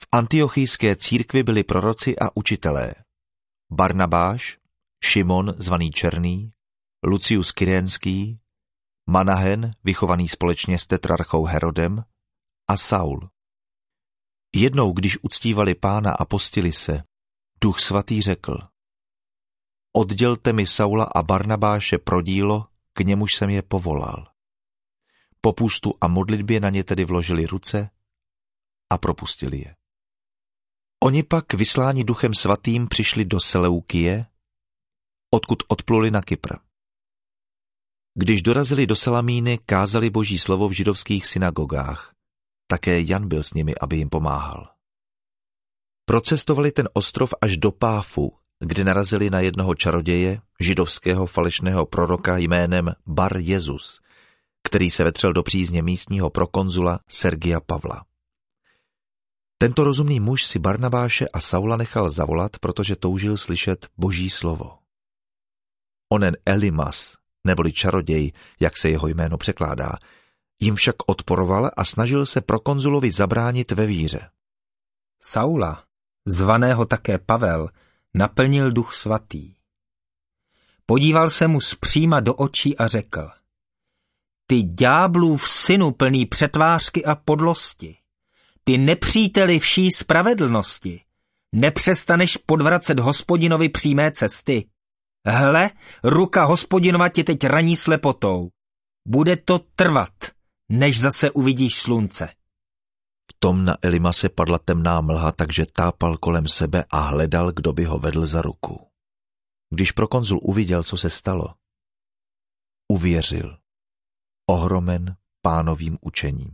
antiochijské církvi byli proroci a učitelé. Barnabáš, Šimon zvaný Černý, Lucius Kyrénský, Manahen, vychovaný společně s tetrarchou Herodem, a Saul. Jednou, když uctívali Pána a postili se, Duch svatý řekl: Oddělte mi Saula a Barnabáše pro dílo, k němuž jsem je povolal. Po půstu a modlitbě na ně tedy vložili ruce a propustili je. Oni pak, vysláni Duchem svatým, přišli do Seleukie, odkud odpluli na Kypr. Když dorazili do Salamíny, kázali Boží slovo v židovských synagogách. Také Jan byl s nimi, aby jim pomáhal. Procestovali ten ostrov až do Páfu, kde narazili na jednoho čaroděje, židovského falešného proroka jménem Bar Jezus, který se vetřel do přízně místního prokonzula Sergia Pavla. Tento rozumný muž si Barnabáše a Saula nechal zavolat, protože toužil slyšet Boží slovo. Onen Elimas, neboli čaroděj, jak se jeho jméno překládá, jim však odporoval a snažil se prokonzulovi zabránit ve víře. Saula, zvaného také Pavel, naplnil Duch svatý. Podíval se mu zpříma do očí a řekl: Ty ďáblův synu plný přetvářky a podlosti, ty nepříteli vší spravedlnosti, nepřestaneš podvracet Hospodinovi přímé cesty. Hle, ruka Hospodinova tě teď raní slepotou. Bude to trvat, než zase uvidíš slunce. V tom na Elimase padla temná mlha, takže tápal kolem sebe a hledal, kdo by ho vedl za ruku. Když prokonzul uviděl, co se stalo, uvěřil, ohromen Pánovým učením.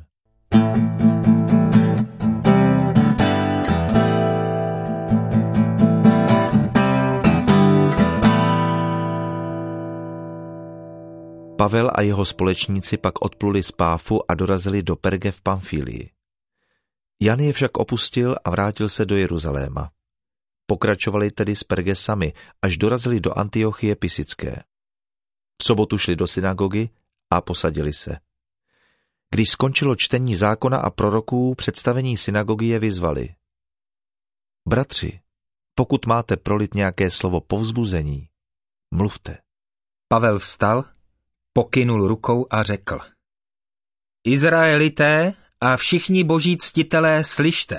Pavel a jeho společníci pak odpluli z Páfu a dorazili do Perge v Pamfílii. Jan je však opustil a vrátil se do Jeruzaléma. Pokračovali tedy z Perge sami, až dorazili do Antiochie Pisické. V sobotu šli do synagogy a posadili se. Když skončilo čtení zákona a proroků, představení synagogy je vyzvali: Bratři, pokud máte prolit nějaké slovo povzbuzení, mluvte. Pavel vstal, pokynul rukou a řekl: Izraelité a všichni boží ctitelé, slyšte.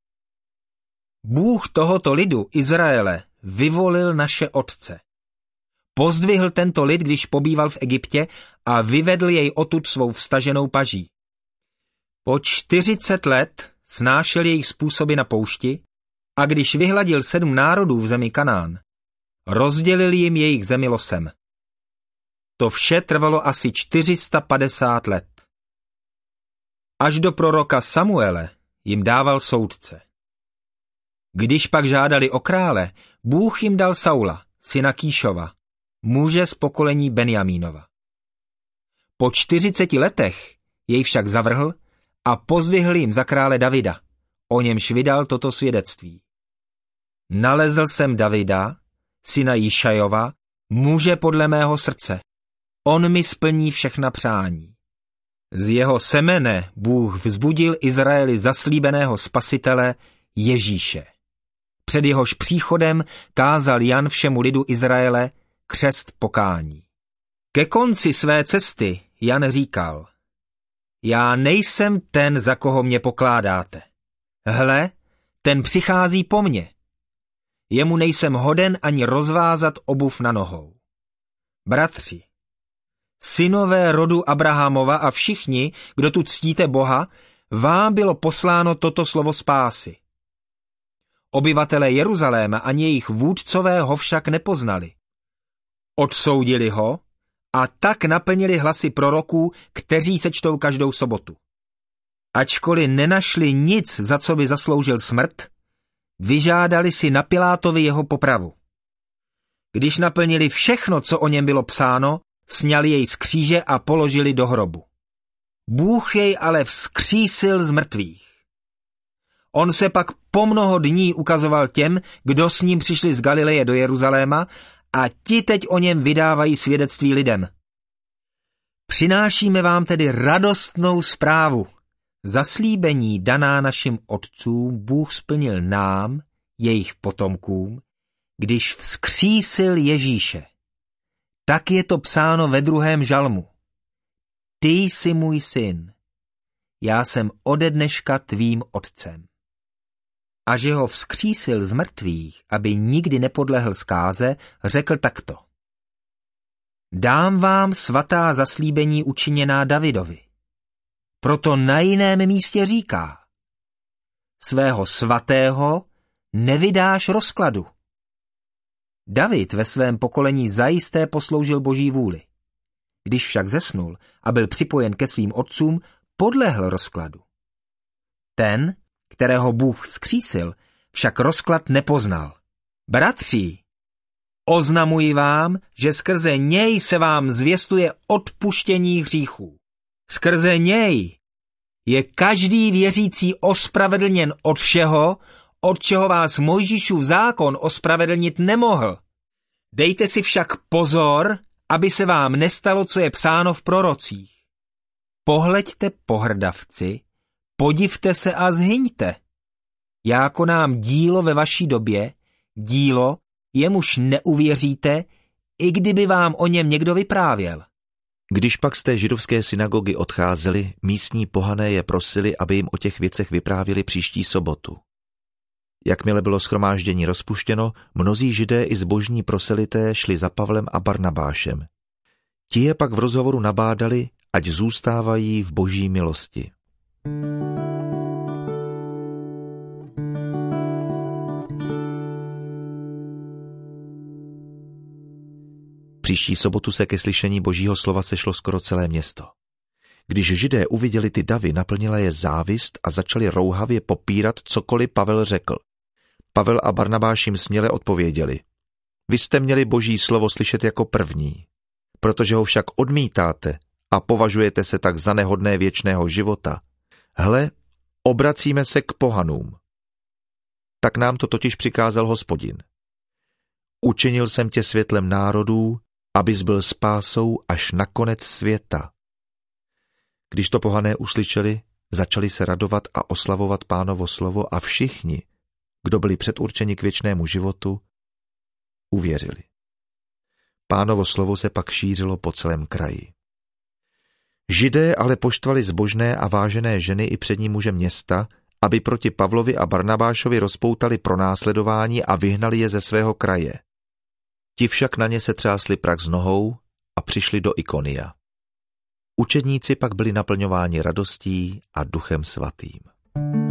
Bůh tohoto lidu, Izraele, vyvolil naše otce. Pozdvihl tento lid, když pobýval v Egyptě, a vyvedl jej odtud svou vstaženou paží. Po 40 let snášel jejich způsoby na poušti, a když vyhladil 7 národů v zemi Kanán, rozdělil jim jejich zemi losem. To vše trvalo asi 450 let. Až do proroka Samuele jim dával soudce. Když pak žádali o krále, Bůh jim dal Saula, syna Kýšova, muže z pokolení Benjamínova. Po 40 letech jej však zavrhl a pozdvihl jim za krále Davida, o němž vydal toto svědectví. Nalezl jsem Davida, syna Jišajova, muže podle mého srdce. On mi splní všechna přání. Z jeho semene Bůh vzbudil Izraeli zaslíbeného spasitele Ježíše. Před jehož příchodem kázal Jan všemu lidu Izraele křest pokání. Ke konci své cesty Jan říkal: Já nejsem ten, za koho mě pokládáte. Hle, ten přichází po mně. Jemu nejsem hoden ani rozvázat obuv na nohou. Bratři, synové rodu Abrahamova a všichni, kdo tu ctíte Boha, vám bylo posláno toto slovo spásy. Obyvatelé Jeruzaléma ani jejich vůdcové ho však nepoznali. Odsoudili ho a tak naplnili hlasy proroků, kteří se čtou každou sobotu. Ačkoliv nenašli nic, za co by zasloužil smrt, vyžádali si na Pilátovi jeho popravu. Když naplnili všechno, co o něm bylo psáno, sňali jej z kříže a položili do hrobu. Bůh jej ale vzkřísil z mrtvých. On se pak po mnoho dní ukazoval těm, kdo s ním přišli z Galileje do Jeruzaléma, a ti teď o něm vydávají svědectví lidem. Přinášíme vám tedy radostnou zprávu, Zaslíbení daná našim otcům Bůh splnil nám, jejich potomkům, když vzkřísil Ježíše. Tak je to psáno ve 2. žalmu. Ty jsi můj syn, já jsem ode dneška tvým otcem. A že ho vzkřísil z mrtvých, aby nikdy nepodlehl zkáze, řekl takto. Dám vám svatá zaslíbení učiněná Davidovi. Proto na jiném místě říká. Svého svatého nevydáš rozkladu. David ve svém pokolení zajisté posloužil Boží vůli. Když však zesnul a byl připojen ke svým otcům, podlehl rozkladu. Ten, kterého Bůh vzkřísil, však rozklad nepoznal. Bratři, oznamuji vám, že skrze něj se vám zvěstuje odpuštění hříchů. Skrze něj je každý věřící ospravedlněn od všeho, od čeho vás Mojžíšův zákon ospravedlnit nemohl. Dejte si však pozor, aby se vám nestalo, co je psáno v prorocích. Pohleďte pohrdavci, podivte se a zhyňte. Já konám dílo ve vaší době, dílo, jemuž neuvěříte, i kdyby vám o něm někdo vyprávěl. Když pak z té židovské synagogy odcházeli, místní pohané je prosili, aby jim o těch věcech vyprávěli příští sobotu. Jakmile bylo shromáždění rozpuštěno, mnozí židé i zbožní proselité šli za Pavlem a Barnabášem. Ti je pak v rozhovoru nabádali, ať zůstávají v Boží milosti. Příští sobotu se ke slyšení Božího slova sešlo skoro celé město. Když Židé uviděli ty davy, naplnila je závist a začali rouhavě popírat, cokoliv Pavel řekl. Pavel a Barnabáš jim směle odpověděli. Vy jste měli Boží slovo slyšet jako první, protože ho však odmítáte a považujete se tak za nehodné věčného života. Hle, obracíme se k pohanům. Tak nám to totiž přikázal Hospodin. Učinil jsem tě světlem národů, abys byl spásou až na konec světa. Když to pohané uslyšeli, začali se radovat a oslavovat Pánovo slovo a všichni, kdo byli předurčeni k věčnému životu, uvěřili. Pánovo slovo se pak šířilo po celém kraji. Židé ale poštvali zbožné a vážené ženy i přední muže města, aby proti Pavlovi a Barnabášovi rozpoutali pronásledování a vyhnali je ze svého kraje. Ti však na ně se třásli prach z nohou a přišli do Ikonia. Učedníci pak byli naplňováni radostí a Duchem svatým.